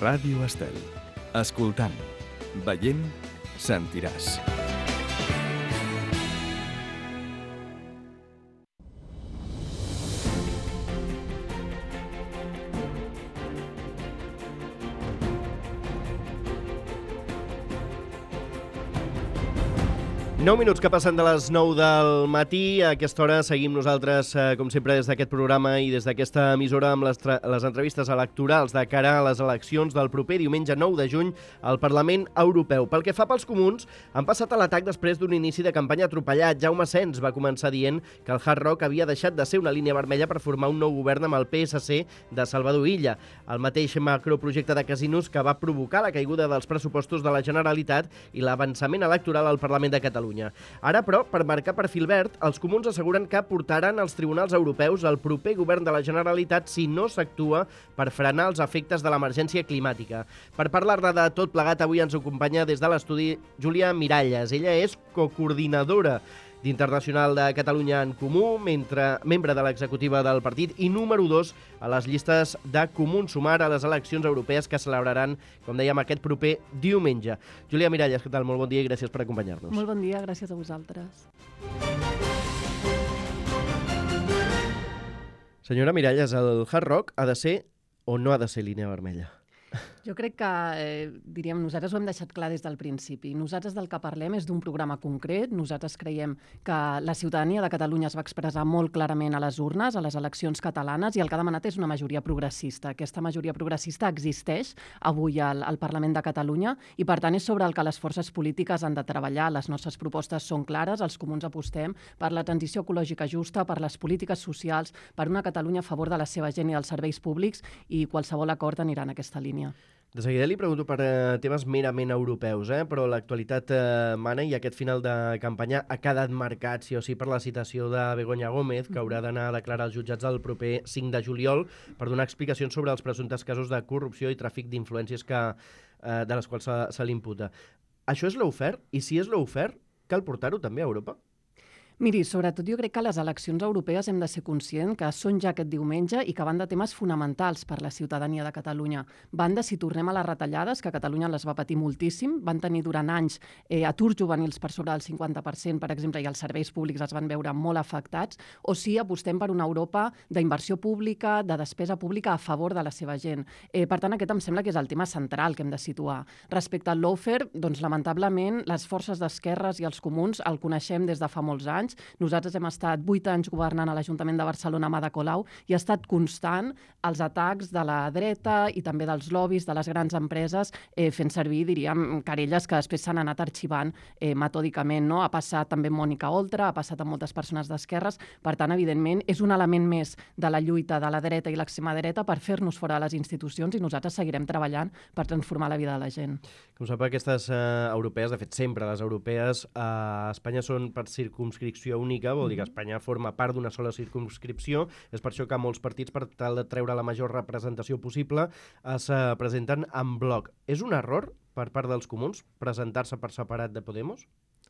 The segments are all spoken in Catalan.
Ràdio Estel. Escoltant, veient, sentiràs. Nou minuts que passen de les 9 del matí. A aquesta hora seguim nosaltres, com sempre, des d'aquest programa i des d'aquesta emissora amb les entrevistes electorals de cara a les eleccions del proper diumenge 9 de juny al Parlament Europeu. Pel que fa pels comuns, han passat a l'atac després d'un inici de campanya atropellat. Jaume Sens va començar dient que el Hard Rock havia deixat de ser una línia vermella per formar un nou govern amb el PSC de Salvador Illa, el mateix macroprojecte de casinos que va provocar la caiguda dels pressupostos de la Generalitat i l'avançament electoral al Parlament de Catalunya. Ara, però, per marcar perfil verd, els comuns asseguren que portaran als tribunals europeus el proper govern de la Generalitat si no s'actua per frenar els efectes de l'emergència climàtica. Per parlar-ne de tot plegat, avui ens acompanya des de l'estudi Júlia Miralles. Ella és cocoordinadora d'Internacional de Catalunya en Comú, membre de l'executiva del partit i número 2 a les llistes de Comuns Sumar a les eleccions europees que celebraran, com dèiem, aquest proper diumenge. Júlia Miralles, què tal? Molt bon dia i gràcies per acompanyar-nos. Molt bon dia, gràcies a vosaltres. Senyora Miralles, el Hard Rock ha de ser o no ha de ser línia vermella? Jo crec que, diríem, nosaltres ho hem deixat clar des del principi. Nosaltres del que parlem és d'un programa concret. Nosaltres creiem que la ciutadania de Catalunya es va expressar molt clarament a les urnes, a les eleccions catalanes, i el que ha demanat és una majoria progressista. Aquesta majoria progressista existeix avui al Parlament de Catalunya i, per tant, és sobre el que les forces polítiques han de treballar. Les nostres propostes són clares. Els comuns apostem per la transició ecològica justa, per les polítiques socials, per una Catalunya a favor de la seva gent i dels serveis públics, i qualsevol acord anirà en aquesta línia. De seguida li pregunto per temes merament europeus, però l'actualitat mana i aquest final de campanya ha quedat marcat, sí o sí, per la citació de Begoña Gómez, que haurà d'anar a declarar als jutjats el proper 5 de juliol per donar explicacions sobre els presumptes casos de corrupció i tràfic d'influències de les quals se l'imputa. Això és lawfare? I si és lawfare, cal portar-ho també a Europa? Miri, sobretot jo crec que les eleccions europees hem de ser conscients que són ja aquest diumenge i que van de temes fonamentals per la ciutadania de Catalunya. Van de si tornem a les retallades, que Catalunya les va patir moltíssim, van tenir durant anys aturs juvenils per sobre del 50%, per exemple, i els serveis públics es van veure molt afectats, o si apostem per una Europa d'inversió pública, de despesa pública a favor de la seva gent. Per tant, aquest em sembla que és el tema central que hem de situar. Respecte al lawfare, doncs, lamentablement, les forces d'esquerres i els comuns el coneixem des de fa molts anys. Nosaltres hem estat 8 anys governant a l'Ajuntament de Barcelona amb Ada Colau i ha estat constant els atacs de la dreta i també dels lobbies de les grans empreses fent servir, diríem, querelles que després s'han anat arxivant metòdicament, no? Ha passat també amb Mònica Oltra, ha passat amb moltes persones d'esquerres. Per tant, evidentment, és un element més de la lluita de la dreta i l'extrema dreta per fer-nos fora de les institucions i nosaltres seguirem treballant per transformar la vida de la gent. Com sap, aquestes europees, de fet sempre les europees a Espanya són per circumscripció única, vol dir que Espanya forma part d'una sola circumscripció. És per això que molts partits, per tal de treure la major representació possible, es presenten en bloc. És un error per part dels comuns presentar-se per separat de Podemos?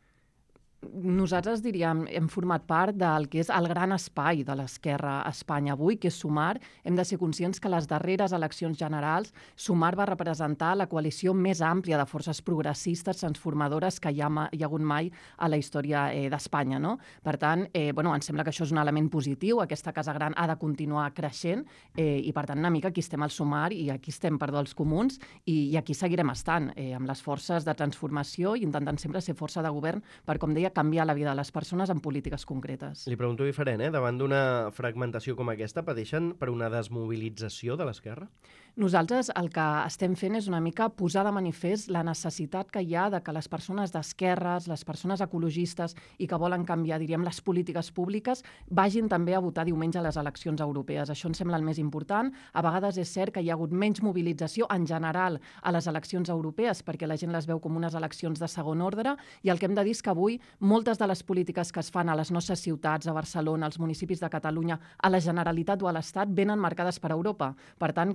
Nosaltres, diríem, hem format part del que és el gran espai de l'esquerra a Espanya avui, que és Sumar. Hem de ser conscients que les darreres eleccions generals Sumar va representar la coalició més àmplia de forces progressistes transformadores que hi ha hagut mai a la història d'Espanya, no? Per tant, ens sembla que això és un element positiu. Aquesta casa gran ha de continuar creixent i, per tant, una mica aquí estem al Sumar i aquí estem, els comuns, i aquí seguirem estant amb les forces de transformació i intentant sempre ser força de govern per, com deia, canviar la vida de les persones en polítiques concretes. Li pregunto diferent, davant d'una fragmentació com aquesta, pateixen per una desmobilització de l'esquerra? Nosaltres el que estem fent és una mica posar de manifest la necessitat que hi ha de que les persones d'esquerres, les persones ecologistes i que volen canviar, diríem, les polítiques públiques, vagin també a votar diumenge a les eleccions europees. Això ens sembla el més important. A vegades és cert que hi ha hagut menys mobilització en general a les eleccions europees perquè la gent les veu com unes eleccions de segon ordre, i el que hem de dir és que avui moltes de les polítiques que es fan a les nostres ciutats, a Barcelona, als municipis de Catalunya, a la Generalitat o a l'Estat, venen marcades per Europa. Per tant, que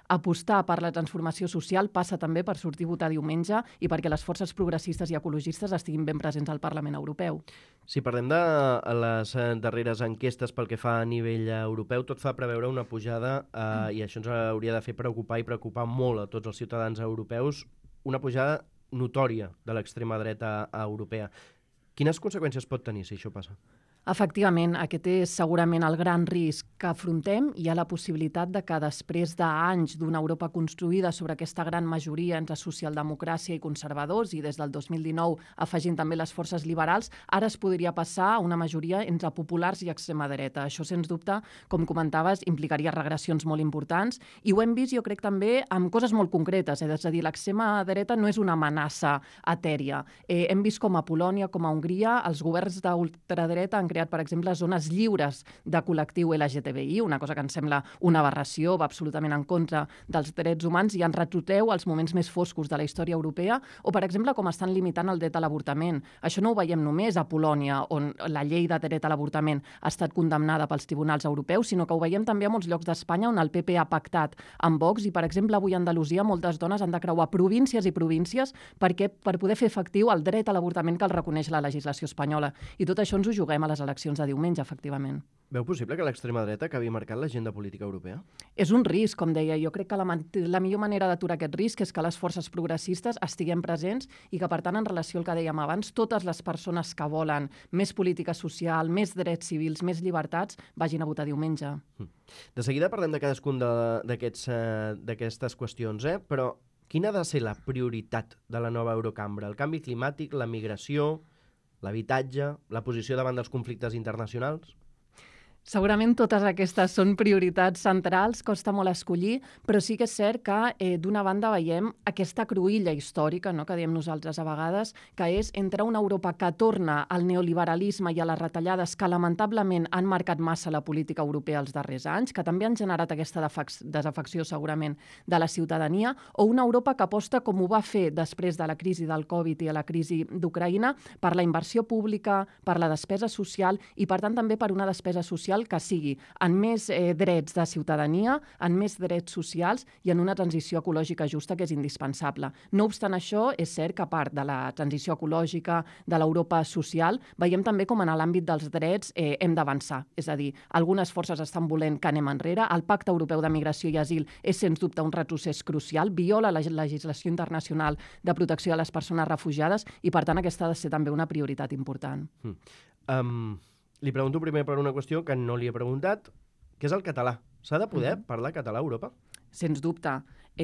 Apostar per la transformació social passa també per sortir a votar diumenge i perquè les forces progressistes i ecologistes estiguin ben presents al Parlament Europeu. Si parlem de les darreres enquestes pel que fa a nivell europeu, tot fa preveure una pujada i això ens hauria de fer preocupar i preocupar molt a tots els ciutadans europeus, una pujada notòria de l'extrema dreta europea. Quines conseqüències pot tenir si això passa? Efectivament, aquest és segurament el gran risc que afrontem. Hi ha la possibilitat de que després d'anys d'una Europa construïda sobre aquesta gran majoria entre socialdemocràcia i conservadors, i des del 2019 afegint també les forces liberals, ara es podria passar a una majoria entre populars i extrema dreta. Això, sens dubte, com comentaves, implicaria regressions molt importants i ho hem vist, jo crec, també amb coses molt concretes. És a dir, l'extrema dreta no és una amenaça etèria. Hem vist com a Polònia, com a Hongria, els governs d'ultradreta han creat, per exemple, zones lliures de col·lectiu LGTBI, una cosa que ens sembla una aberració, va absolutament en contra dels drets humans i ens retroteu als moments més foscos de la història europea, o, per exemple, com estan limitant el dret a l'avortament. Això no ho veiem només a Polònia, on la llei de dret a l'avortament ha estat condemnada pels tribunals europeus, sinó que ho veiem també a molts llocs d'Espanya on el PP ha pactat amb Vox i, per exemple, avui a Andalusia moltes dones han de creuar províncies i províncies per poder fer efectiu el dret a l'avortament que els reconeix la legislació espanyola. I tot això ens ho juguem a les eleccions de diumenge, efectivament. Veu possible que l'extrema dreta acabi marcant l'agenda política europea? És un risc, com deia. Jo crec que la millor manera d'aturar aquest risc és que les forces progressistes estiguem presents i que, per tant, en relació al que dèiem abans, totes les persones que volen més política social, més drets civils, més llibertats, vagin a votar diumenge. De seguida parlem de cadascun d'aquestes qüestions, però quina ha de ser la prioritat de la nova Eurocambra? El canvi climàtic, la migració, l'habitatge, la posició davant dels conflictes internacionals? Segurament totes aquestes són prioritats centrals, costa molt escollir, però sí que és cert que d'una banda veiem aquesta cruïlla històrica, no?, que diem nosaltres a vegades, que és entre una Europa que torna al neoliberalisme i a les retallades que lamentablement han marcat massa la política europea els darrers anys, que també han generat aquesta desafecció segurament de la ciutadania, o una Europa que aposta, com ho va fer després de la crisi del Covid i a la crisi d'Ucraïna, per la inversió pública, per la despesa social i, per tant, també per una despesa social que sigui en més drets de ciutadania, en més drets socials i en una transició ecològica justa que és indispensable. No obstant això, és cert que a part de la transició ecològica, de l'Europa social, veiem també com en l'àmbit dels drets hem d'avançar. És a dir, algunes forces estan volent que anem enrere. El Pacte Europeu de Migració i Asil és, sens dubte, un retrocés crucial, viola la legislació internacional de protecció de les persones refugiades i, per tant, aquesta ha de ser també una prioritat important. Li pregunto primer per una qüestió que no li he preguntat, que és el català. S'ha de poder parlar català a Europa? Sens dubte.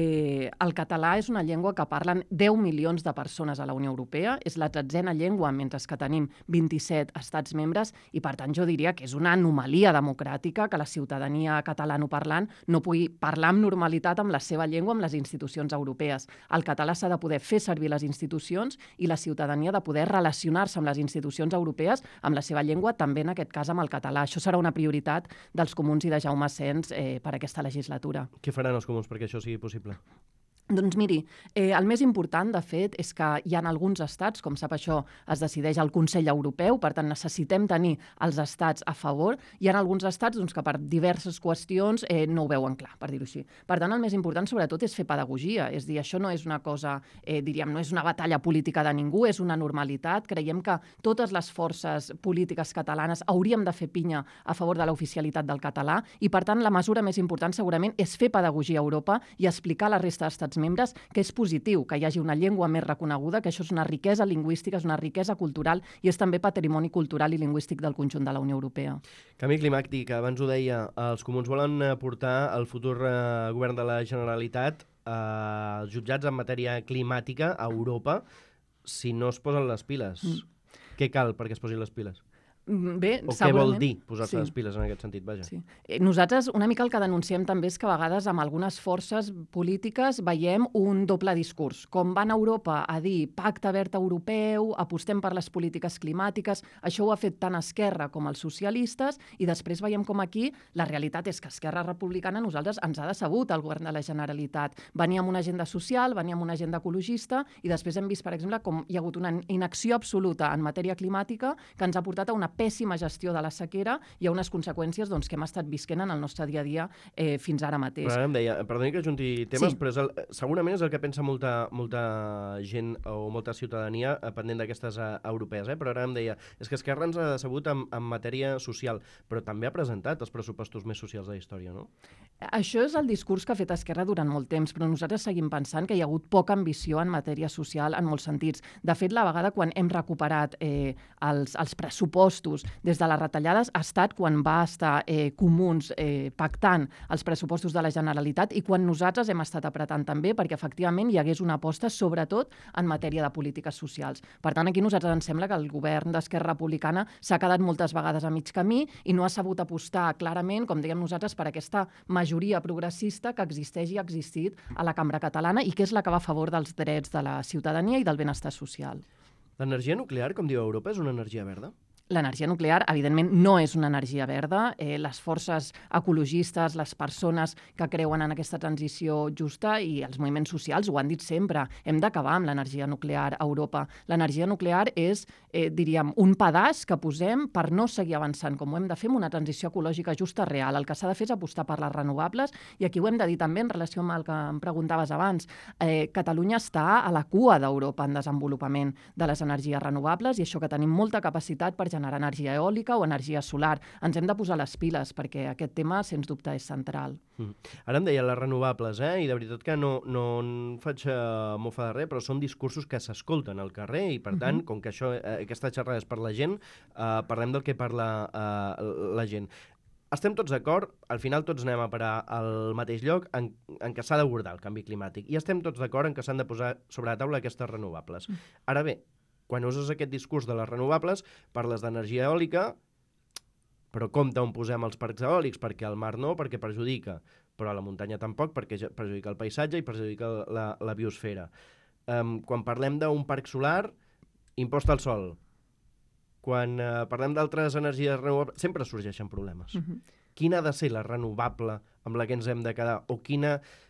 El català és una llengua que parlen 10 milions de persones a la Unió Europea, és la 13a llengua, mentre que tenim 27 estats membres, i per tant jo diria que és una anomalia democràtica que la ciutadania catalanoparlant no pugui parlar amb normalitat amb la seva llengua amb les institucions europees. El català s'ha de poder fer servir les institucions i la ciutadania ha de poder relacionar-se amb les institucions europees amb la seva llengua, també en aquest cas amb el català. Això serà una prioritat dels comuns i de Jaume Asens per aquesta legislatura. Què faran els comuns perquè això sigui possible? Doncs miri, el més important, de fet, és que hi ha alguns estats, com sap això, es decideix al Consell Europeu, per tant necessitem tenir els estats a favor. Hi ha alguns estats que per diverses qüestions no ho veuen clar, per dir-ho així. Per tant, el més important, sobretot, és fer pedagogia. És dir, això no és una cosa, diríem, no és una batalla política de ningú, és una normalitat. Creiem que totes les forces polítiques catalanes hauríem de fer pinya a favor de l'oficialitat del català i, per tant, la mesura més important segurament és fer pedagogia a Europa i explicar a la resta d'estats membres que és positiu que hi hagi una llengua més reconeguda, que això és una riquesa lingüística, és una riquesa cultural i és també patrimoni cultural i lingüístic del conjunt de la Unió Europea. Canvi climàtic, abans ho deia, els comuns volen portar el futur govern de la Generalitat als jutjats en matèria climàtica a Europa si no es posen les piles. Què cal perquè es posin les piles? Bé, o què vol dir posar-se les piles en aquest sentit, vaja? Sí. Nosaltres una mica el que denunciem també és que a vegades amb algunes forces polítiques veiem un doble discurs. Com van a Europa a dir pacte verd europeu, apostem per les polítiques climàtiques, això ho ha fet tant Esquerra com els socialistes, i després veiem com aquí la realitat és que Esquerra Republicana nosaltres ens ha decebut el govern de la Generalitat. Venia amb una agenda social, venia amb una agenda ecologista, i després hem vist, per exemple, com hi ha hagut una inacció absoluta en matèria climàtica que ens ha portat a una pèssima gestió de la sequera i a unes conseqüències doncs, que hem estat visquent en el nostre dia a dia fins ara mateix. Però ara em deia, perdoni que junti temes, Sí. però segurament és el que pensa molta gent o molta ciutadania pendent d'aquestes europees, però ara em deia, és que Esquerra ens ha decebut en matèria social, però també ha presentat els pressupostos més socials de la història, no? Això és el discurs que ha fet Esquerra durant molt temps, però nosaltres seguim pensant que hi ha hagut poca ambició en matèria social en molts sentits. De fet, la vegada quan hem recuperat els pressupostos des de les retallades ha estat quan va estar Comuns pactant els pressupostos de la Generalitat i quan nosaltres hem estat apretant també perquè efectivament hi hagués una aposta sobretot en matèria de polítiques socials. Per tant, aquí a nosaltres ens sembla que el govern d'Esquerra Republicana s'ha quedat moltes vegades a mig camí i no ha sabut apostar clarament, com dèiem nosaltres, per aquesta majoria progressista que existeix i ha existit a la cambra catalana i que és la que va a favor dels drets de la ciutadania i del benestar social. L'energia nuclear, com diu Europa, és una energia verda? L'energia nuclear, evidentment, no és una energia verda. Les forces ecologistes, les persones que creuen en aquesta transició justa i els moviments socials ho han dit sempre. Hem d'acabar amb l'energia nuclear a Europa. L'energia nuclear és, diríem, un pedaç que posem per no seguir avançant, com ho hem de fer amb una transició ecològica justa real. El que s'ha de fer és apostar per les renovables i aquí ho hem de dir també en relació amb el que em preguntaves abans. Catalunya està a la cua d'Europa en desenvolupament de les energies renovables i això que tenim molta capacitat per generar energia eòlica o energia solar. Ens hem de posar les piles perquè aquest tema, sens dubte, és central. Ara em deia les renovables, i de veritat que no en faig mofa de res, però són discursos que s'escolten al carrer i, per tant, com que aquesta xerrada és per la gent, parlem del que parla la gent. Estem tots d'acord, al final tots anem a parar al mateix lloc en què s'ha d'abordar el canvi climàtic i estem tots d'acord en que s'han de posar sobre la taula aquestes renovables. Ara bé, quan uses aquest discurs de les renovables, parles d'energia eòlica, però compte on posem els parcs eòlics, perquè al mar no, perquè perjudica, però a la muntanya tampoc, perquè perjudica el paisatge i perjudica la biosfera. Quan parlem d'un parc solar, impost al sol. Quan parlem d'altres energies renovables, sempre sorgeixen problemes. Quina ha de ser la renovable amb la que ens hem de quedar? O quin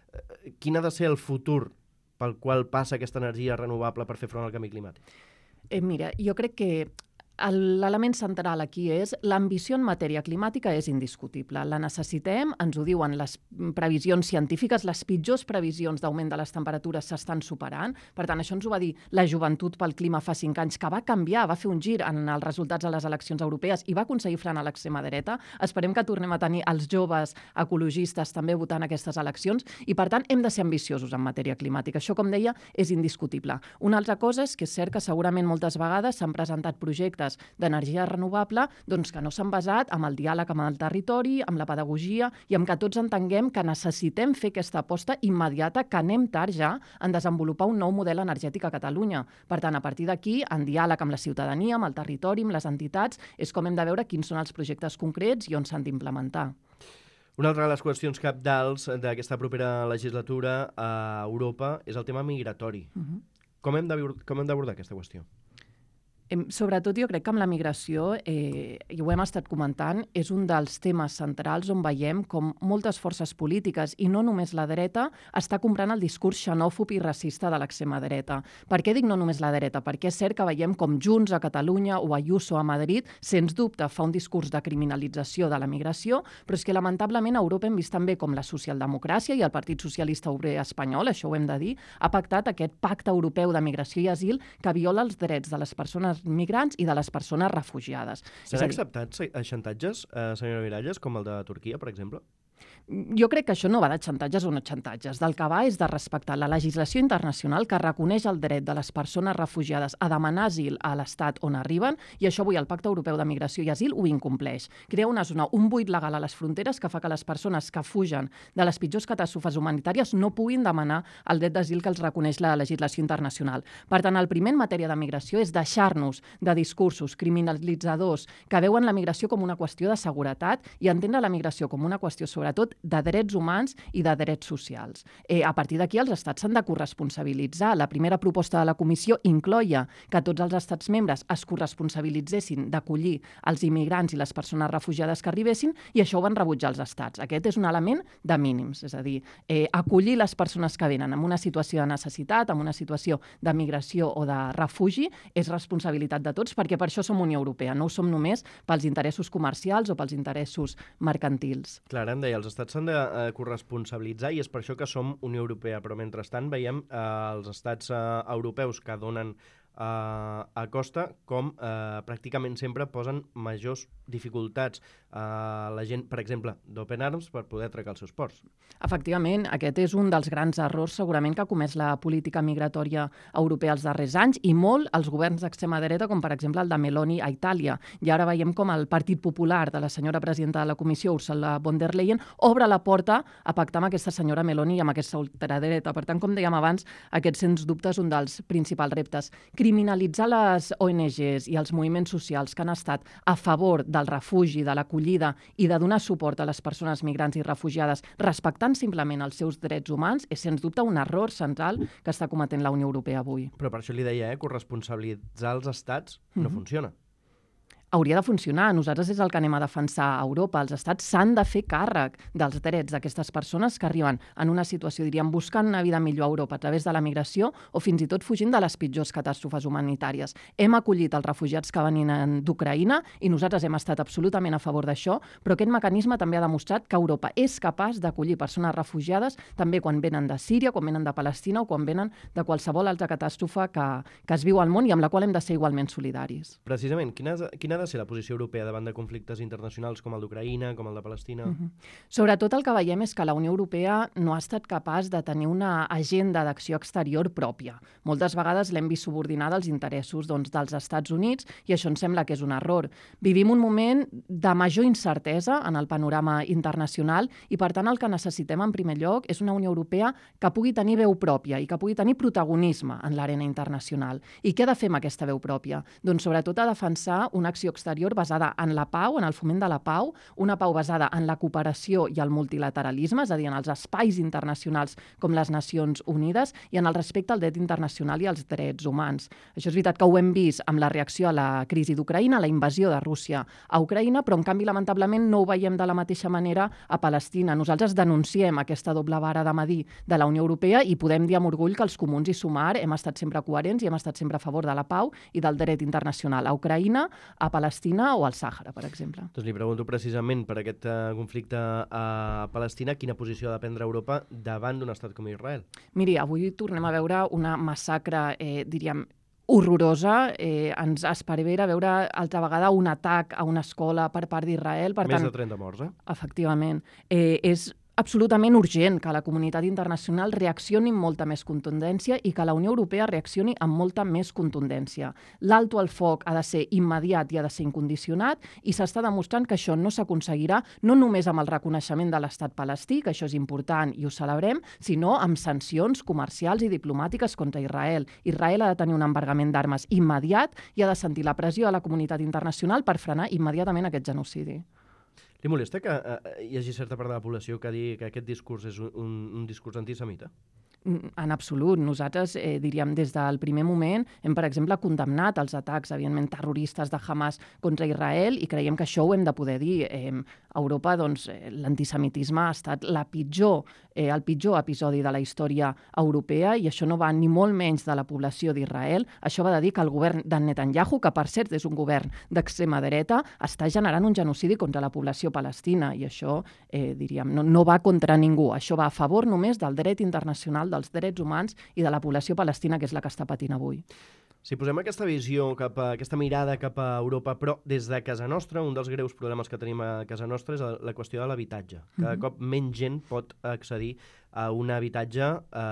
ha de ser el futur pel qual passa aquesta energia renovable per fer front al canvi climàtic? Mira, jo crec que l'element central aquí és l'ambició en matèria climàtica és indiscutible. La necessitem, ens ho diuen les previsions científiques, les pitjors previsions d'augment de les temperatures s'estan superant. Per tant, això ens ho va dir la Joventut pel Clima fa 5 anys, que va canviar, va fer un gir en els resultats de les eleccions europees i va aconseguir frenar l'extrema dreta. Esperem que tornem a tenir els joves ecologistes també votant aquestes eleccions i, per tant, hem de ser ambiciosos en matèria climàtica. Això, com deia, és indiscutible. Una altra cosa és que és cert que segurament moltes vegades s'han presentat projectes d'energia renovable doncs, que no s'han basat en el diàleg amb el territori, amb la pedagogia i amb que tots entenguem que necessitem fer aquesta aposta immediata, que anem tard ja en desenvolupar un nou model energètic a Catalunya. Per tant, a partir d'aquí, en diàleg amb la ciutadania, amb el territori, amb les entitats, és com hem de veure quins són els projectes concrets i on s'han d'implementar. Una altra de les qüestions cabdals d'aquesta propera legislatura a Europa és el tema migratori. Com hem d'abordar aquesta qüestió? Sobretot jo crec que amb la migració, i ho hem estat comentant, és un dels temes centrals on veiem com moltes forces polítiques, i no només la dreta, està comprant el discurs xenòfob i racista de l'extrema dreta. Per què dic no només la dreta? Perquè és cert que veiem com Junts a Catalunya o Ayuso a Madrid, sens dubte, fa un discurs de criminalització de la migració, però és que lamentablement a Europa hem vist també com la socialdemocràcia i el Partit Socialista Obrer Espanyol, això ho hem de dir, ha pactat aquest pacte europeu de migració i asil que viola els drets de les persones migrants i de les persones refugiades. S'han acceptat xantatges, senyora Miralles, com el de Turquia, per exemple? Jo crec que això no va de xantatges o no xantatges. Del que va és de respectar la legislació internacional que reconeix el dret de les persones refugiades a demanar asil a l'estat on arriben i això avui el Pacte Europeu de Migració i Asil ho incompleix. Crea una zona, un buit legal a les fronteres que fa que les persones que fugen de les pitjors catàstrofes humanitàries no puguin demanar el dret d'asil que els reconeix la legislació internacional. Per tant, el primer en matèria de migració és deixar-nos de discursos criminalitzadors que veuen la migració com una qüestió de seguretat i entendre la migració com una qüestió sobre sobretot de drets humans i de drets socials. A partir d'aquí, els estats s'han de corresponsabilitzar. La primera proposta de la Comissió incloïa que tots els estats membres es corresponsabilitzessin d'acollir els immigrants i les persones refugiades que arribessin, i això ho van rebutjar els estats. Aquest és un element de mínims, és a dir, acollir les persones que venen en una situació de necessitat, en una situació de migració o de refugi, és responsabilitat de tots, perquè per això som Unió Europea, no ho som només pels interessos comercials o pels interessos mercantils. Clar, em deia, els estats s'han de corresponsabilitzar i és per això que som Unió Europea, però mentrestant veiem els estats europeus que donen a costa com pràcticament sempre posen majors dificultats a la gent, per exemple, d'Open Arms per poder atracar els seus ports. Efectivament, aquest és un dels grans errors segurament que ha comès la política migratòria europea els darrers anys i molt els governs d'extrema dreta, com per exemple el de Meloni a Itàlia. I ara veiem com el Partit Popular de la senyora presidenta de la Comissió, Ursula von der Leyen, obre la porta a pactar amb aquesta senyora Meloni i amb aquesta ultradreta. Per tant, com dèiem abans, aquest sens dubte és un dels principals reptes. Criminalitzar les ONGs i els moviments socials que han estat a favor del refugi, de l'acollida i de donar suport a les persones migrants i refugiades respectant simplement els seus drets humans és, sens dubte, un error central que està cometent la Unió Europea avui. Però per això li deia, corresponsabilitzar els estats no funciona. Hauria de funcionar. Nosaltres és el que anem a defensar a Europa. Els estats s'han de fer càrrec dels drets d'aquestes persones que arriben en una situació, diríem, buscant una vida millor a Europa a través de la migració o fins i tot fugint de les pitjors catàstrofes humanitàries. Hem acollit els refugiats que venien d'Ucraïna i nosaltres hem estat absolutament a favor d'això, però aquest mecanisme també ha demostrat que Europa és capaç d'acollir persones refugiades també quan venen de Síria, quan venen de Palestina o quan venen de qualsevol altra catàstrofe que es viu al món i amb la qual hem de ser igualment solidaris. Precisament, quina ha de ser la posició europea davant de conflictes internacionals com el d'Ucraïna, com el de Palestina? Sobretot el que veiem és que la Unió Europea no ha estat capaç de tenir una agenda d'acció exterior pròpia. Moltes vegades l'hem vist subordinada als interessos dels Estats Units i això ens sembla que és un error. Vivim un moment de major incertesa en el panorama internacional i, per tant, el que necessitem en primer lloc és una Unió Europea que pugui tenir veu pròpia i que pugui tenir protagonisme en l'arena internacional. I què ha de fer amb aquesta veu pròpia? Doncs sobretot a defensar una acció exterior basada en la pau, en el foment de la pau, una pau basada en la cooperació i el multilateralisme, és a dir, en els espais internacionals com les Nacions Unides i en el respecte al dret internacional i als drets humans. Això és veritat que ho hem vist amb la reacció a la crisi d'Ucraïna, la invasió de Rússia a Ucraïna, però en canvi, lamentablement, no ho veiem de la mateixa manera a Palestina. Nosaltres denunciem aquesta doble vara de medir de la Unió Europea i podem dir amb orgull que els comuns i Sumar hem estat sempre coherents i hem estat sempre a favor de la pau i del dret internacional a Ucraïna, a Palestina o al Sàhara, per exemple. Doncs li pregunto precisament per aquest conflicte a Palestina, quina posició ha de prendre Europa davant d'un estat com Israel? Miri, avui tornem a veure una massacre, diríem, horrorosa. Ens espera veure altra vegada un atac a una escola per part d'Israel. Més de 30 morts, Efectivament. És absolutament urgent que la comunitat internacional reaccioni amb molta més contundència i que la Unió Europea reaccioni amb molta més contundència. L'alto al foc ha de ser immediat i ha de ser incondicionat i s'està demostrant que això no s'aconseguirà no només amb el reconeixement de l'estat palestí, que això és important i ho celebrem, sinó amb sancions comercials i diplomàtiques contra Israel. Israel ha de tenir un embargament d'armes immediat i ha de sentir la pressió de la comunitat internacional per frenar immediatament aquest genocidi. Li molesta que hi hagi certa part de la població que digui que aquest discurs és un discurs antisemita? En absolut. Nosaltres, diríem, des del primer moment hem, per exemple, condemnat els atacs, evidentment, terroristes de Hamas contra Israel i creiem que això ho hem de poder dir. A Europa, doncs, l'antisemitisme ha estat el pitjor episodi de la història europea i això no va ni molt menys de la població d'Israel. Això va de dir que el govern de Netanyahu, que per cert és un govern d'extrema dreta, està generant un genocidi contra la població palestina i això, diríem, no va contra ningú. Això va a favor només del dret internacional, dels drets humans i de la població palestina, que és la que està patint avui. Si posem aquesta visió, aquesta mirada cap a Europa, però des de casa nostra, un dels greus problemes que tenim a casa nostra és la qüestió de l'habitatge. Cada cop menys gent pot accedir a un habitatge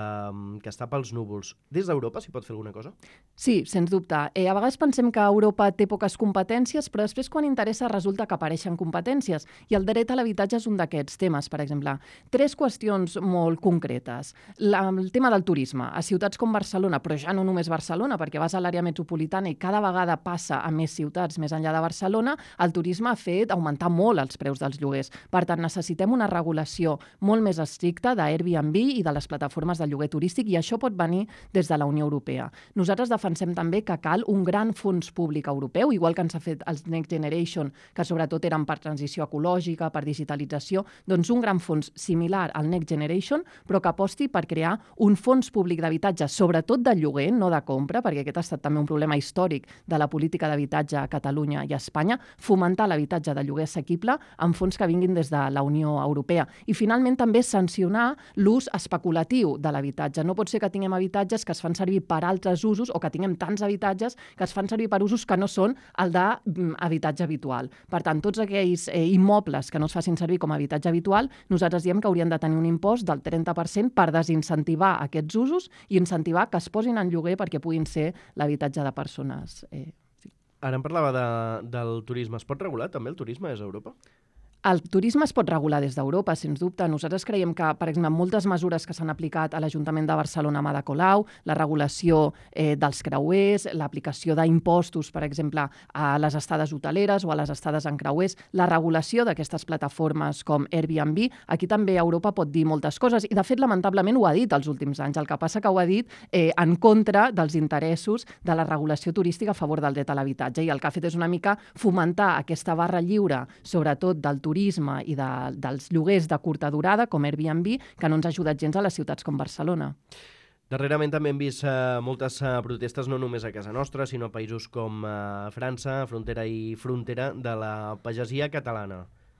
que està pels núvols. Des d'Europa s'hi pot fer alguna cosa? Sí, sens dubte. A vegades pensem que Europa té poques competències, però després quan interessa resulta que apareixen competències. I el dret a l'habitatge és un d'aquests temes, per exemple. 3 qüestions molt concretes. El tema del turisme. A ciutats com Barcelona, però ja no només Barcelona, perquè vas a l'àrea metropolitana i cada vegada passa a més ciutats més enllà de Barcelona, el turisme ha fet augmentar molt els preus dels lloguers. Per tant, necessitem una regulació molt més estricta d'Airbnb i de les plataformes de lloguer turístic, i això pot venir des de la Unió Europea. Nosaltres defensem també que cal un gran fons públic europeu, igual que ens ha fet els Next Generation, que sobretot eren per transició ecològica, per digitalització, doncs un gran fons similar al Next Generation, però que aposti per crear un fons públic d'habitatge, sobretot de lloguer, no de compra, perquè aquest ha estat també un problema històric de la política d'habitatge a Catalunya i a Espanya, fomentar l'habitatge de lloguer assequible amb fons que vinguin des de la Unió Europea. I finalment també sancionar l'ús especulatiu de l'habitatge. No pot ser que tinguem habitatges que es fan servir per altres usos o que tinguem tants habitatges que es fan servir per usos que no són el d'habitatge habitual. Per tant, tots aquells immobles que no es facin servir com a habitatge habitual, nosaltres diem que haurien de tenir un impost del 30% per desincentivar aquests usos i incentivar que es posin en lloguer perquè puguin ser l'habitatge de persones. Ara em parlava del turisme. Es pot regular també el turisme des d'Europa? El turisme es pot regular des d'Europa, sens dubte. Nosaltres creiem que, per exemple, moltes mesures que s'han aplicat a l'Ajuntament de Barcelona amb Ada Colau, la regulació dels creuers, l'aplicació d'impostos, per exemple, a les estades hoteleres o a les estades en creuers, la regulació d'aquestes plataformes com Airbnb, aquí també Europa pot dir moltes coses. I, de fet, lamentablement ho ha dit els últims anys. El que passa que ho ha dit en contra dels interessos de la regulació turística a favor del dret a l'habitatge. I el que ha fet és una mica fomentar aquesta barra lliure, sobretot del turisme i dels lloguers de curta durada, com Airbnb, que no ens ha ajudat gens a les ciutats com Barcelona. Darrerament també hem vist moltes protestes, no només a casa nostra, sinó a països com França, frontera i frontera, de la pagesia catalana.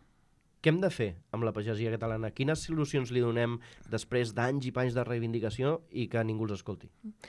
Què hem de fer amb la pagesia catalana? Quines solucions li donem després d'anys i panys de reivindicació i que ningú els escolti?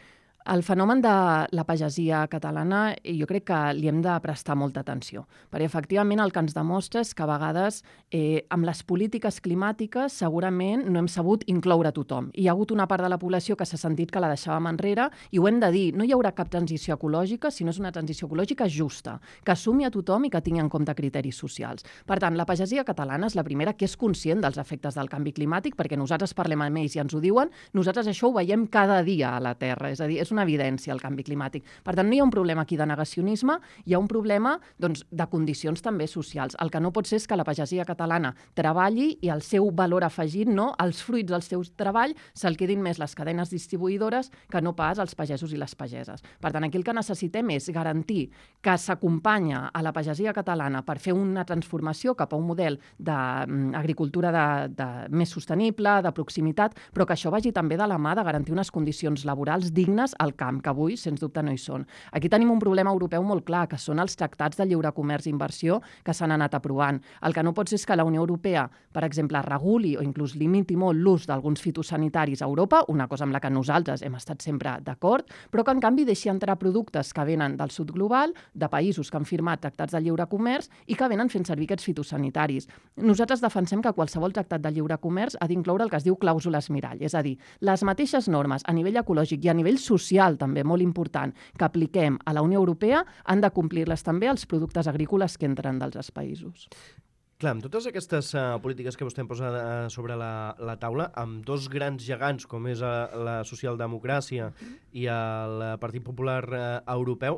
El fenomen de la pagesia catalana jo crec que li hem de prestar molta atenció, perquè efectivament el que ens demostra és que a vegades amb les polítiques climàtiques segurament no hem sabut incloure tothom. Hi ha hagut una part de la població que s'ha sentit que la deixàvem enrere i ho hem de dir, no hi haurà cap transició ecològica si no és una transició ecològica justa, que assumi a tothom i que tingui en compte criteris socials. Per tant, la pagesia catalana és la primera que és conscient dels efectes del canvi climàtic, perquè nosaltres parlem amb ells i ens ho diuen, nosaltres això ho veiem cada dia a la Terra, és a dir, és una evidència el canvi climàtic. Per tant, no hi ha un problema aquí de negacionisme, hi ha un problema de condicions també socials. El que no pot ser és que la pagesia catalana treballi i el seu valor afegit, els fruits del seu treball, se'l quedin més les cadenes distribuïdores que no pas els pagesos i les pageses. Per tant, aquí el que necessitem és garantir que s'acompanya a la pagesia catalana per fer una transformació cap a un model d'agricultura més sostenible, de proximitat, però que això vagi també de la mà de garantir unes condicions laborals dignes al camp, que avui, sens dubte, no hi són. Aquí tenim un problema europeu molt clar, que són els tractats de lliure comerç i inversió que s'han anat aprovant. El que no pot ser és que la Unió Europea, per exemple, reguli o inclús limiti molt l'ús d'alguns fitosanitaris a Europa, una cosa amb la que nosaltres hem estat sempre d'acord, però que en canvi deixi entrar productes que venen del sud global, de països que han firmat tractats de lliure comerç i que venen fent servir aquests fitosanitaris. Nosaltres defensem que qualsevol tractat de lliure comerç ha d'incloure el que es diu clàusules mirall, és a dir, les mateixes normes a nivell ecològic i a nivell social també molt important que apliquem a la Unió Europea han de complir-les també els productes agrícoles que entren dels països. Clar, amb totes aquestes polítiques que vostè em posa sobre la taula, amb dos grans gegants com és la socialdemocràcia i el Partit Popular Europeu,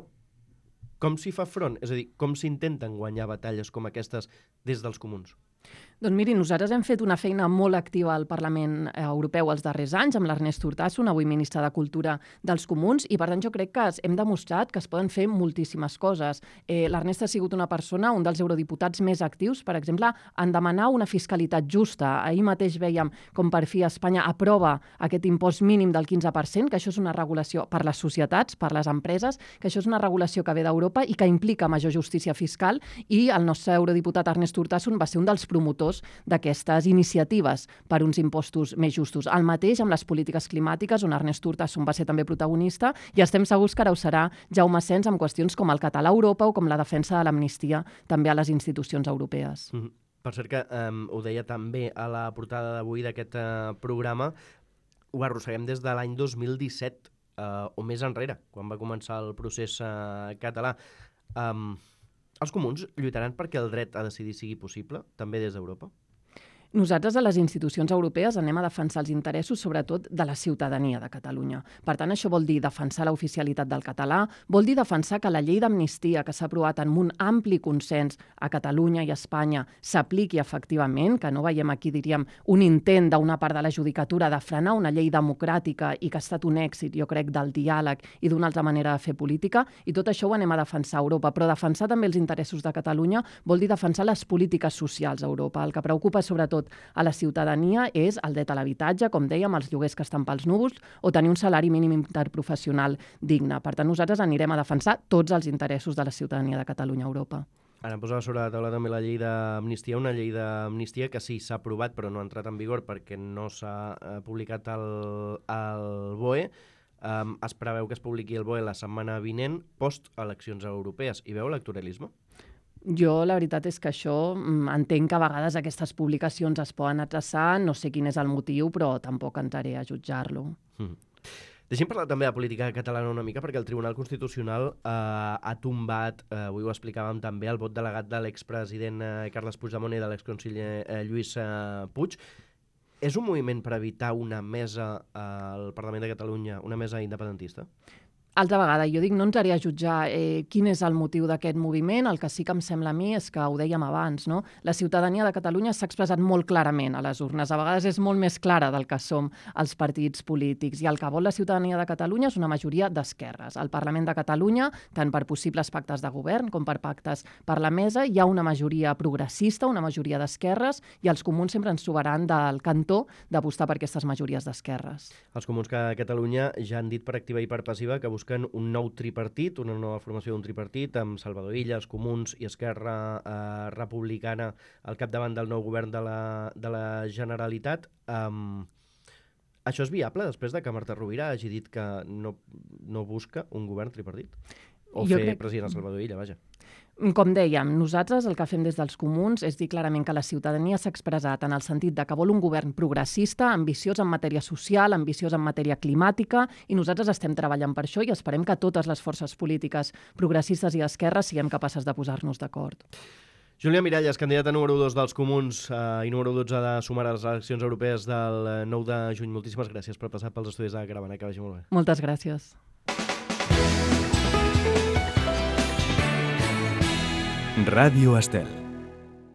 com s'hi fa front? És a dir, com s'intenten guanyar batalles com aquestes des dels comuns? Doncs miri, nosaltres hem fet una feina molt activa al Parlament Europeu els darrers anys, amb l'Ernest Urtasun, avui ministre de Cultura dels Comuns, i per tant jo crec que hem demostrat que es poden fer moltíssimes coses. L'Ernest ha sigut una persona, un dels eurodiputats més actius, per exemple, en demanar una fiscalitat justa. Ahir mateix veiem com per fi Espanya aprova aquest impost mínim del 15%, que això és una regulació per les societats, per les empreses, que això és una regulació que ve d'Europa i que implica major justícia fiscal, i el nostre eurodiputat Ernest Urtasun va ser un dels promotors d'aquestes iniciatives per uns impostos més justos. El mateix amb les polítiques climàtiques, on Ernest Urtasun va ser també protagonista, i estem segurs que ara ho serà Jaume Asens amb qüestions com el català a Europa o com la defensa de l'amnistia també a les institucions europees. Per cert que ho deia també a la portada d'avui d'aquest programa, ho arrosseguem des de l'any 2017 o més enrere, quan va començar el procés català. Els comuns lluitaran perquè el dret a decidir sigui possible, també des d'Europa? Nosaltres a les institucions europees anem a defensar els interessos, sobretot, de la ciutadania de Catalunya. Per tant, això vol dir defensar l'oficialitat del català, vol dir defensar que la llei d'amnistia que s'ha aprovat amb un ampli consens a Catalunya i a Espanya s'apliqui efectivament, que no veiem aquí, diríem, un intent d'una part de la judicatura de frenar una llei democràtica i que ha estat un èxit, jo crec, del diàleg i d'una altra manera de fer política, i tot això ho anem a defensar a Europa. Però defensar també els interessos de Catalunya vol dir defensar les polítiques socials a Europa. El que preocupa, sobretot, a la ciutadania és el dret a l'habitatge, com dèiem, els lloguers que estan pels núvols, o tenir un salari mínim interprofessional digne. Per tant, nosaltres anirem a defensar tots els interessos de la ciutadania de Catalunya a Europa. Ara em posava sobre la taula també la llei d'amnistia, una llei d'amnistia que sí, s'ha aprovat però no ha entrat en vigor perquè no s'ha publicat al BOE. Es preveu que es publiqui el BOE la setmana vinent, post-eleccions europees. Hi veu electoralisme? Jo, la veritat és que això entenc que a vegades aquestes publicacions es poden atrasar, no sé quin és el motiu, però tampoc entraré a jutjar-lo. Deixem parlar també de política catalana una mica, perquè el Tribunal Constitucional ha tombat, avui ho explicàvem també, el vot delegat de l'expresident Carles Puigdemont i de l'exconseller Lluís Puig. És un moviment per evitar una mesa al Parlament de Catalunya, una mesa independentista? Altra vegada, jo dic, no entraré a jutjar quin és el motiu d'aquest moviment. El que sí que em sembla a mi és que ho dèiem abans, no? La ciutadania de Catalunya s'ha expressat molt clarament a les urnes. A vegades és molt més clara del que som els partits polítics. I el que vol la ciutadania de Catalunya és una majoria d'esquerres. Al Parlament de Catalunya, tant per possibles pactes de govern com per pactes per la mesa, hi ha una majoria progressista, una majoria d'esquerres, i els comuns sempre ens trobaran del cantó d'apostar per aquestes majories d'esquerres. Els comuns que a Catalunya ja han dit per activa i per passiva que busquen un nou tripartit, una nova formació d'un tripartit, amb Salvador Illa, els Comuns i Esquerra Republicana al capdavant del nou govern de la Generalitat. Això és viable després de que Marta Rovira hagi dit que no busca un govern tripartit? O fer president a Salvador Illa, vaja. Com dèiem, nosaltres el que fem des dels comuns és dir clarament que la ciutadania s'ha expressat en el sentit de que vol un govern progressista, ambiciós en matèria social, ambiciós en matèria climàtica, i nosaltres estem treballant per això i esperem que totes les forces polítiques progressistes i d'esquerra siguem capaces de posar-nos d'acord. Júlia Miralles, candidata número 2 dels Comuns i número 12 de sumar a les eleccions europees del 9 de juny. Moltíssimes gràcies per passar pels estudis de Caravana, que vagi molt bé. Moltes gràcies. Ràdio Estel.